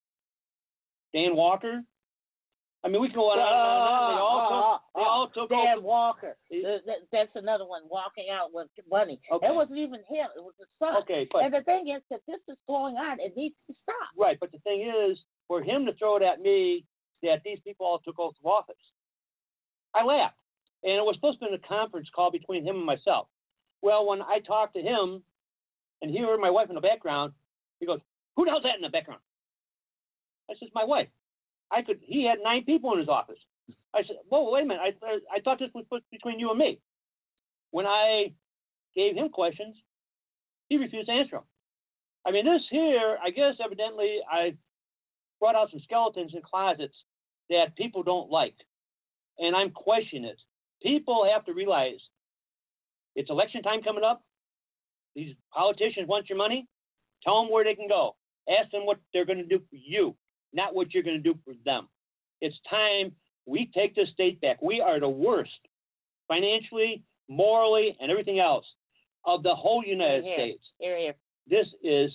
Speaker 3: Dan Walker. I mean, we can go on and on. They all took, they all took
Speaker 1: Dan
Speaker 3: oath.
Speaker 1: Walker. That- That's another one, walking out with money.
Speaker 3: Okay.
Speaker 1: It wasn't even him. It was his son.
Speaker 3: Okay, but
Speaker 1: And the thing is that this is going on. It needs to stop.
Speaker 3: right, but the thing is, for him to throw it at me that these people all took oath of office, I laughed. And it was supposed to be a conference call between him and myself. Well, when I talked to him, and he heard my wife in the background, he goes, "Who the hell's that in the background?" I said, "My wife." I could. He had nine people in his office. I said, "Whoa, wait a minute! I I thought this was between you and me." When I gave him questions, he refused to answer them. I mean, this here, I guess, evidently, I brought out some skeletons in closets that people don't like, and I'm questioning it. People have to realize it's election time coming up. These politicians want your money. Tell them where they can go. Ask them what they're going to do for you, not what you're going to do for them. It's time we take this state back. We are the worst, financially, morally, and everything else, of the whole United
Speaker 1: Here,
Speaker 3: States.
Speaker 1: Here, here.
Speaker 3: This is,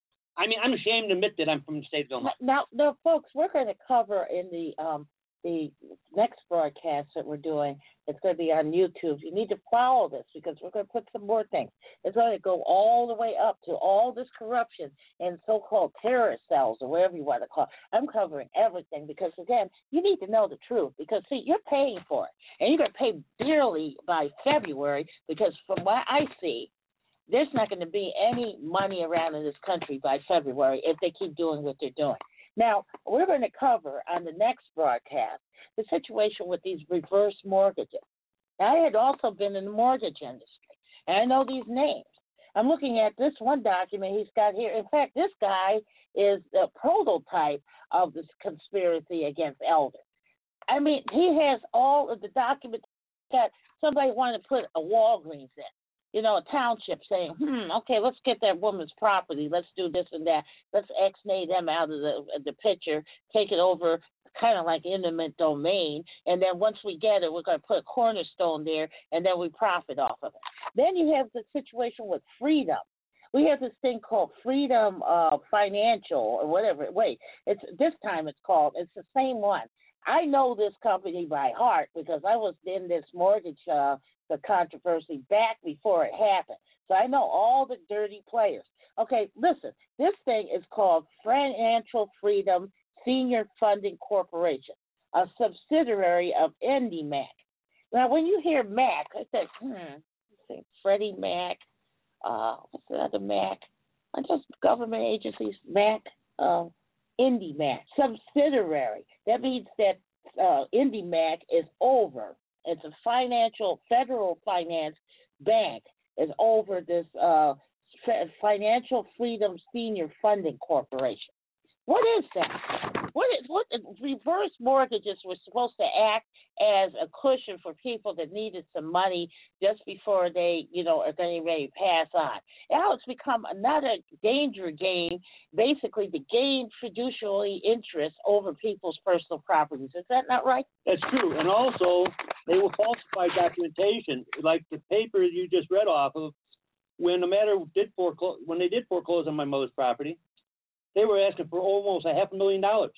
Speaker 3: I mean, I'm ashamed to admit that I'm from the state of Illinois.
Speaker 1: Now, now, folks, we're going to cover in the um, the next broadcast that we're doing. It's going to be on YouTube. You need to follow this because we're going to put some more things. It's going to go all the way up to all this corruption and so-called terrorist cells or whatever you want to call it. I'm covering everything because, again, you need to know the truth because, see, you're paying for it. And you're going to pay dearly by February because from what I see, there's not going to be any money around in this country by February if they keep doing what they're doing. Now, we're going to cover on the next broadcast the situation with these reverse mortgages. Now, I had also been in the mortgage industry, and I know these names. I'm looking at this one document he's got here. In fact, this guy is the prototype of this conspiracy against Elder. I mean, he has all of the documents that somebody wanted to put a Walgreens in. You know, a township saying, hmm, okay, let's get that woman's property. Let's do this and that. Let's ex-nay them out of the the picture, take it over kind of like eminent domain. And then once we get it, we're going to put a cornerstone there, and then we profit off of it. Then you have the situation with Freedom. We have this thing called Freedom uh, Financial or whatever. Wait, it's this time it's called. It's the same one. I know this company by heart because I was in this mortgage uh, the controversy back before it happened. So I know all the dirty players. Okay, listen, this thing is called Financial Freedom Senior Funding Corporation, a subsidiary of IndyMac. Now, when you hear Mac, I said, hmm, let's see, Freddie Mac, uh, what's the other Mac? I just government agencies, Mac, uh, IndyMac, subsidiary. That means that uh, IndyMac is over. It's a financial, federal finance bank is over this uh, Financial Freedom Senior Funding Corporation. What is that? What is what? Reverse mortgages were supposed to act as a cushion for people that needed some money just before they, you know, are getting ready to pass on. Now it's become another danger game, basically to gain fiduciary interest over people's personal properties. Is that not right?
Speaker 3: That's true. And also, they will falsify documentation, like the paper you just read off of. When the matter did foreclose, when they did foreclose on my mother's property, they were asking for almost a half a million dollars.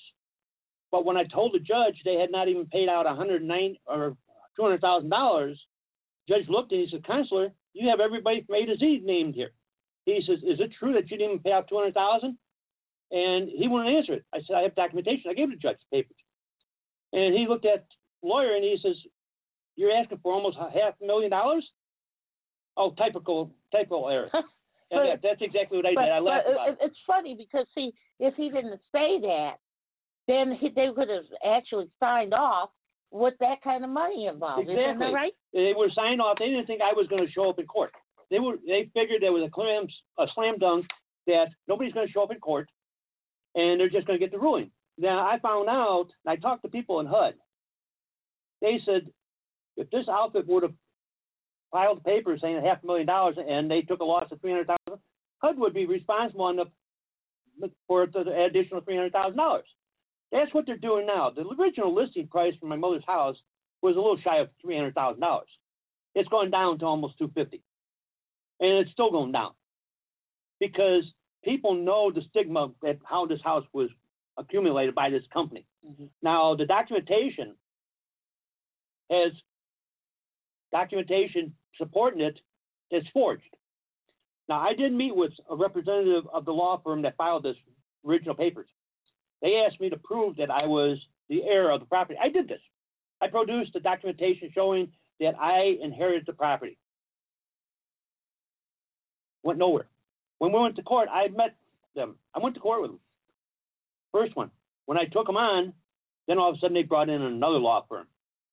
Speaker 3: But when I told the judge they had not even paid out one hundred nine or two hundred thousand dollars, the judge looked and he said, "Counselor, you have everybody from A to Z named here." He says, "Is it true that you didn't even pay out two hundred thousand dollars?" And he wouldn't answer it. I said, "I have documentation." I gave the judge the papers, and he looked at the lawyer and he says, you're asking for almost half a million dollars? Oh, typical, typical error. And
Speaker 1: But-
Speaker 3: that, that's exactly what I
Speaker 1: But,
Speaker 3: did. I
Speaker 1: but
Speaker 3: laughed about
Speaker 1: it, it's funny because, see, if he didn't say that, then he, they could have actually signed off with that kind of money involved. Isn't
Speaker 3: Exactly.
Speaker 1: that right?
Speaker 3: They were signed off. They didn't think I was going to show up in court. They were. They figured there was a clam, a slam dunk that nobody's going to show up in court, and they're just going to get the ruling. Now I found out. I talked to people in H U D. They said if this outfit would have filed the paper saying half a million dollars and they took a loss of three hundred thousand, H U D would be responsible on the for the additional three hundred thousand dollars. That's what they're doing now. The original listing price for my mother's house was a little shy of three hundred thousand dollars. It's gone down to almost two fifty, and it's still going down because people know the stigma that how this house was accumulated by this company.
Speaker 1: Mm-hmm.
Speaker 3: Now the documentation has documentation supporting it that's forged. Now I did meet with a representative of the law firm that filed this original papers. They asked me to prove that I was the heir of the property. I did this. I produced the documentation showing that I inherited the property. Went nowhere. When we went to court, I met them. I went to court with them. First one. When I took them on, then all of a sudden they brought in another law firm.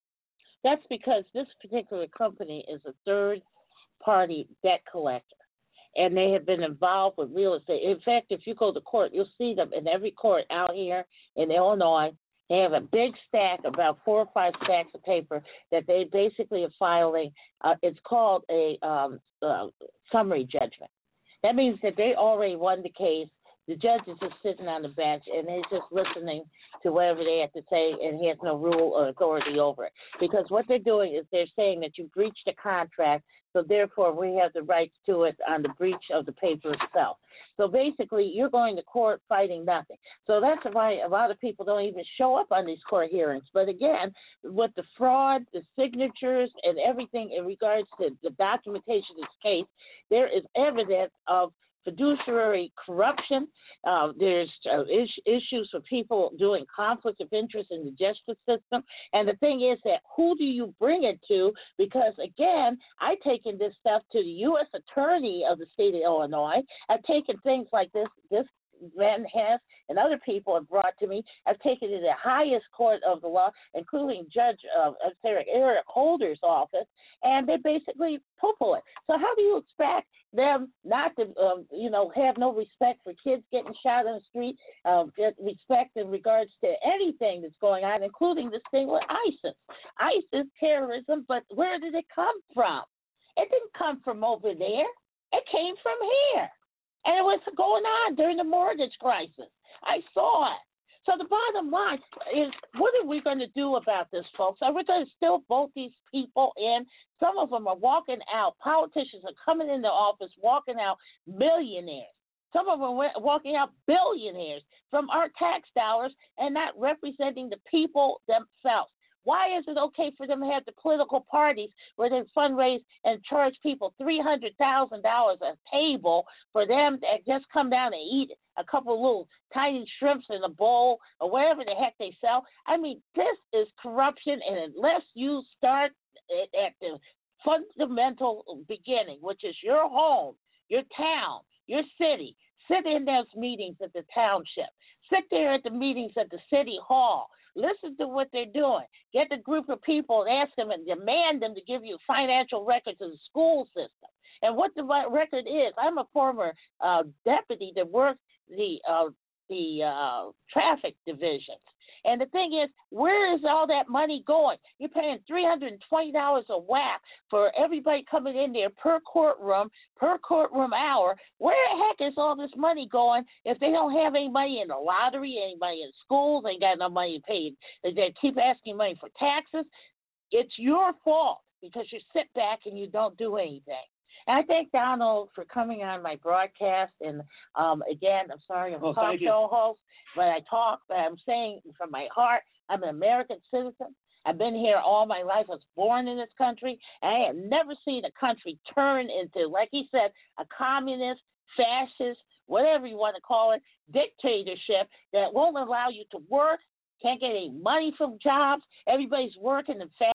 Speaker 1: That's because this particular company is a third-party debt collector, and they have been involved with real estate. In fact, if you go to court, you'll see them in every court out here in Illinois. They have a big stack, about four or five stacks of paper that they basically are filing. Uh, it's called a um, uh, summary judgment. That means that they already won the case. The judge is just sitting on the bench, and he's just listening to whatever they have to say, and he has no rule or authority over it. Because what they're doing is they're saying that you breached a contract, so therefore we have the rights to it on the breach of the paper itself. So basically, you're going to court fighting nothing. So that's why a lot of people don't even show up on these court hearings. But again, with the fraud, the signatures, and everything in regards to the documentation of this case, there is evidence of fiduciary corruption. Uh, there's uh, is- issues for people doing conflict of interest in the justice system. And the thing is that who do you bring it to? Because, again, I've taken this stuff to the U S attorney of the state of Illinois. I've taken things like this, this man has and other people have brought to me. I've taken it to the highest court of the law, including Judge uh, Eric Holder's office, and they basically poo-poo it. So how do you expect them not to, um, you know, have no respect for kids getting shot on the street, uh, get respect in regards to anything that's going on, including this thing with ISIS. ISIS terrorism, but where did it come from? It didn't come from over there. It came from here. And it was going on during the mortgage crisis. I saw it. So the bottom line is, what are we going to do about this, folks? Are we going to still vote these people in? Some of them are walking out. Politicians are coming into office, walking out millionaires. Some of them are walking out billionaires from our tax dollars and not representing the people themselves. Why is it okay for them to have the political parties where they fundraise and charge people three hundred thousand dollars a table for them to just come down and eat a couple of little tiny shrimps in a bowl or whatever the heck they sell? I mean, this is corruption, and unless you start at the fundamental beginning, which is your home, your town, your city, sit in those meetings at the township, sit there at the meetings at the city hall. Listen to what they're doing. Get a group of people and ask them and demand them to give you financial records of the school system. And what the record is, I'm a former uh, deputy that worked the uh, the uh, traffic divisions. And the thing is, where is all that money going? You're paying three hundred twenty dollars a whack for everybody coming in there per courtroom, per courtroom hour. Where the heck is all this money going if they don't have any money in the lottery, any money in schools, they got no money paid? They keep asking money for taxes. It's your fault because you sit back and you don't do anything. And I thank Donald for coming on my broadcast. And um, again, I'm sorry I'm a
Speaker 3: oh,
Speaker 1: talk show host, but I talk, but I'm saying from my heart, I'm an American citizen. I've been here all my life. I was born in this country, and I have never seen a country turn into, like he said, a communist, fascist, whatever you want to call it, dictatorship that won't allow you to work, can't get any money from jobs. Everybody's working and fast.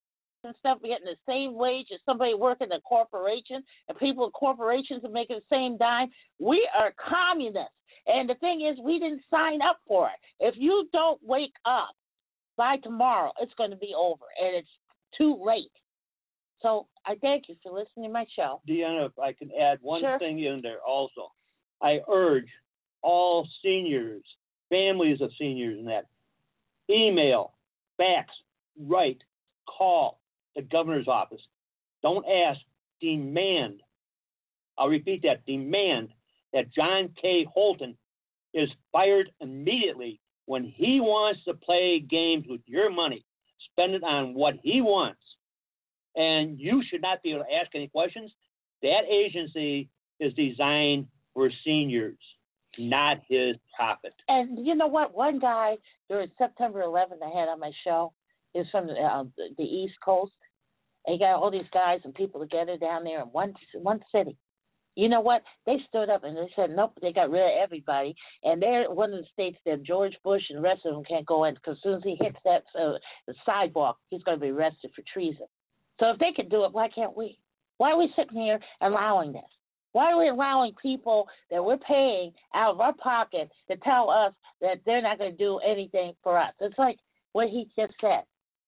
Speaker 1: and stuff are getting the same wage as somebody working in a corporation, and people in corporations are making the same dime. We are communists. And the thing is, we didn't sign up for it. If you don't wake up by tomorrow, it's going to be over, and it's too late. So I thank you for listening to my show.
Speaker 3: Deanna, if I can add one
Speaker 1: Sure.
Speaker 3: thing in there also. I urge all seniors, families of seniors and that, email, fax, write, call the governor's office. Don't ask, demand. I'll repeat that, demand that John K. Holton is fired immediately when he wants to play games with your money, spend it on what he wants. And you should not be able to ask any questions. That agency is designed for seniors, not his profit.
Speaker 1: And you know what? One guy during September eleventh I had on my show is from the, uh, the East Coast. And he got all these guys and people together down there in one one city. You know what? They stood up and they said, nope, they got rid of everybody. And they're one of the states that George Bush and the rest of them can't go in because as soon as he hits that uh, the sidewalk, he's going to be arrested for treason. So if they can do it, why can't we? Why are we sitting here allowing this? Why are we allowing people that we're paying out of our pocket to tell us that they're not going to do anything for us? It's like what he just said.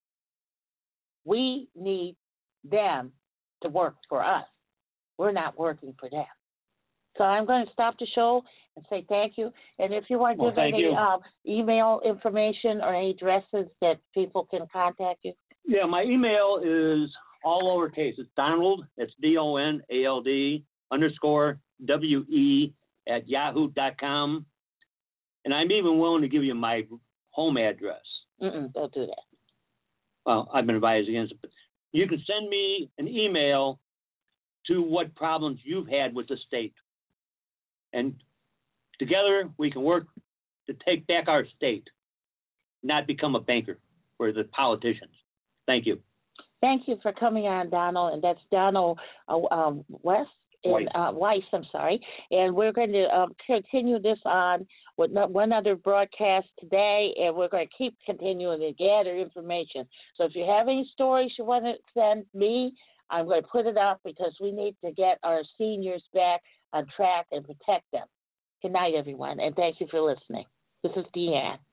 Speaker 1: We need them to work for us. We're not working for them. So I'm going to stop the show and say thank you. And if you want to
Speaker 3: Well,
Speaker 1: give
Speaker 3: thank
Speaker 1: any
Speaker 3: you.
Speaker 1: um, email information or any addresses that people can contact you.
Speaker 3: Yeah, my email is all lowercase. It's Donald, it's D O N A L D underscore W E at yahoo dot com. And I'm even willing to give you my home address.
Speaker 1: Mm-mm, don't do that.
Speaker 3: Well, I've been advised against it. But you can send me an email to what problems you've had with the state. And together we can work to take back our state, not become a banker for the politicians. Thank you.
Speaker 1: Thank you for coming on, Donald. And that's Donald uh, um, West. In,
Speaker 3: Weiss.
Speaker 1: uh, Weiss, I'm sorry. And we're going to um, continue this on with no, one other broadcast today, and we're going to keep continuing to gather information. So if you have any stories you want to send me, I'm going to put it up because we need to get our seniors back on track and protect them. Good night, everyone, and thank you for listening. This is Deanne.